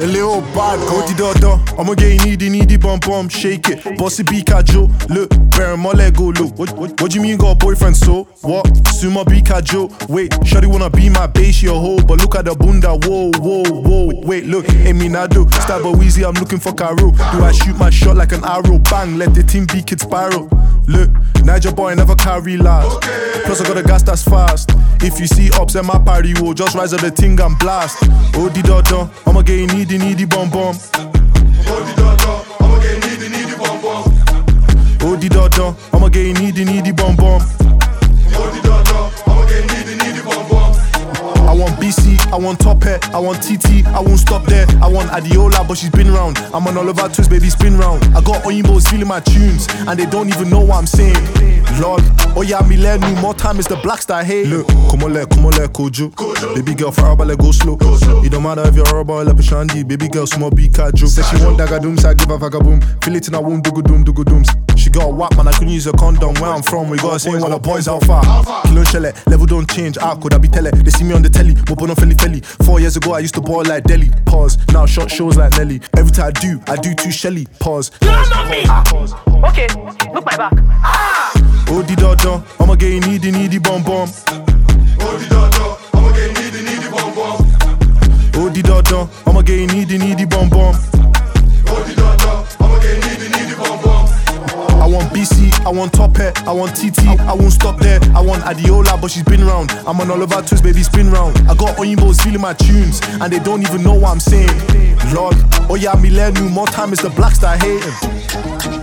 A little bad, Cody Dada. I'ma get needy bum bum, shake it. Bossy Bika Joe, look, bear my leg go look. What do you mean got a boyfriend? So what? Suma Bika Joe. Wait, shawty wanna be my base, your hoe, but look at the bunda. Whoa. Wait, look, ain't me nado. Stab a Weezy, I'm looking for Caro. Do I shoot my shot like an arrow? Bang, let the team be kid spiral. Look, Niger boy never carry last. Plus I got a gas that's fast. If you see ups, then my party will just rise up the ting and blast. Oh di da, I'ma get needy bum bum. Oh di da, I'ma get needy bum bum. Oh di da, I'ma get needy bum bum. Oh di da, I'ma get needy bum bum. I want BC, I want Top Hat, I want TT, I won't stop there. I want Adiola, but she's been round. I'm on Oliver Twist, baby, spin round. I got Oyimbos feeling my tunes, and they don't even know what I'm saying. Lord, oh yeah, me learn new more time, it's the blacks that I hate. Look, come on, Kojo. Baby girl, fire let go slow. It don't matter if you're a rubber, like a shandy. Baby girl, small big kajo. Say she want dagadoom, so I give her vagaboom. Feel it in her womb, dooms. She got a whack, man, I couldn't use a condom. Where I'm from, we got a saying while the boys out far. Kilo shell, level don't change, could I be tele? They see me on the telly, more on felly. 4 years ago, I used to ball like Delhi. Pause, now shot shows like Nelly. Every time I do too Shelly. Pause. Not me. Okay, look my back. Oh di da, I'ma get needy bum bum. Oh di da, I'ma get needy bum bum. Oh di da, I'ma get needy bum bum. Oh di da, I'ma get needy bum bum. I want BC, I want Top Hat, I want TT, I won't stop there. I want Adiola, but she's been round. I'm on Oliver Twist, baby, spin round. I got Oyimbos feeling my tunes, and they don't even know what I'm saying. Lord, oh yeah, me learn new more time, it's the blacks that I hate him.